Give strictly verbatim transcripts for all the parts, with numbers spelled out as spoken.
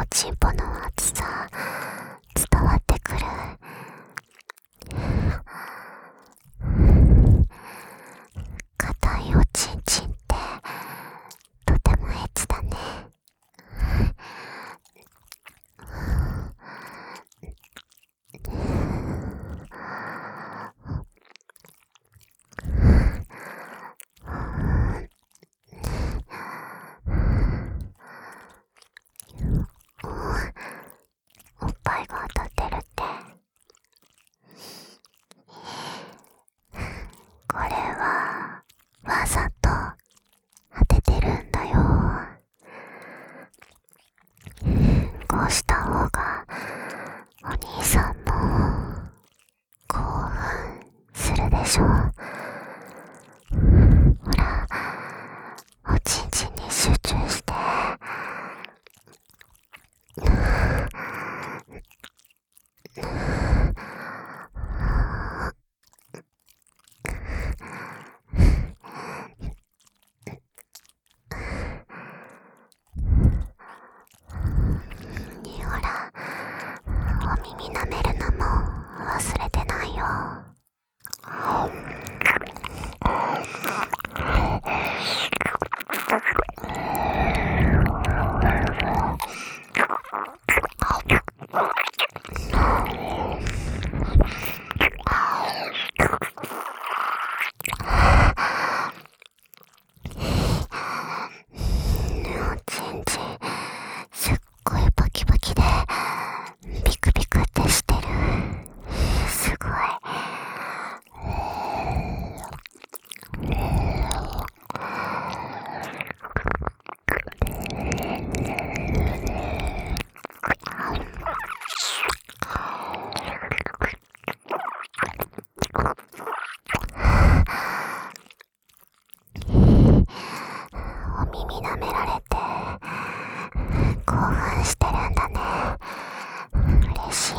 ちんぽの熱さ伝わってくる。硬いおちんちんってとてもエッチだね。おっぱいが当たってるって、これはわざと当ててるんだよ。こうした方がお兄さんも興奮するでしょ。ほら、おちんちんに集中して。ほら、お耳舐めるのも忘れてないよ。おちんちんすっごいバキバキでビクビクってしてる。すごい。お耳舐められて興奮してるんだね。嬉しい。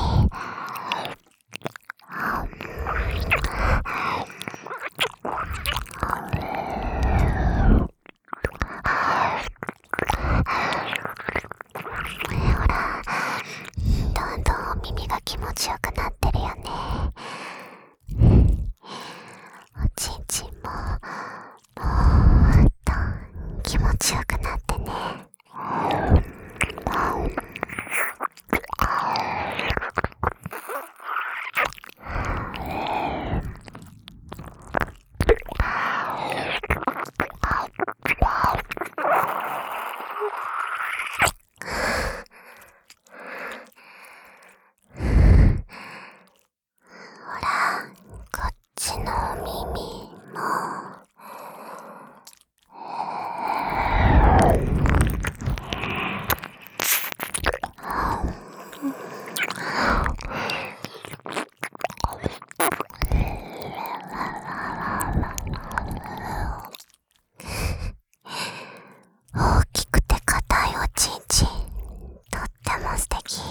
ほら、どんどんお耳が気持ちよくなってるよね。おちんちんももっと気持ちよくなってね。ほら、こっちのお耳も大きくて硬いおちんちん、とっても素敵。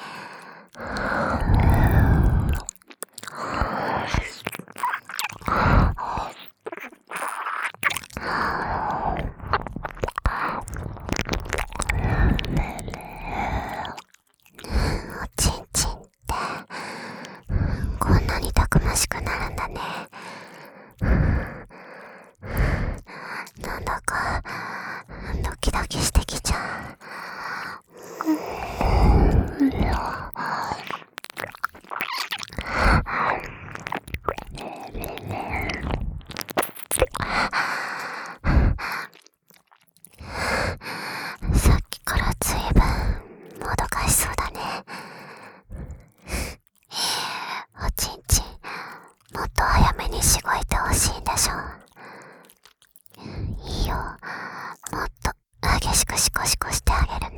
おちんちんってこんなにたくましくなるんだね。なんだかドキドキしてきちゃう。さっきからずいぶんもどかしそうだね。おちんちんもっと早めにしごいてほしいんでしょ。いいよ、もっと激しくシコシコしてあげるね。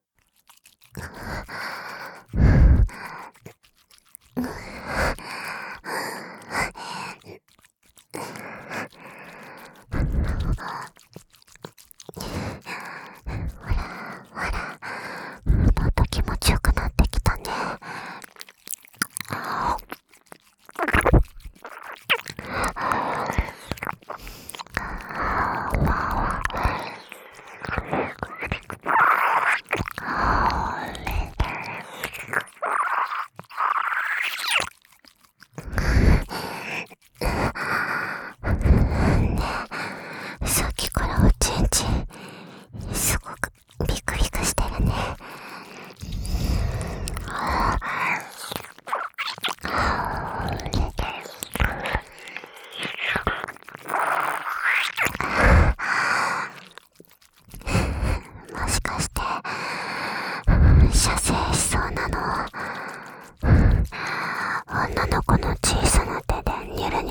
ほらほら、もっと気持ちよくなってきたね。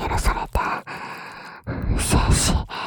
許されて、精子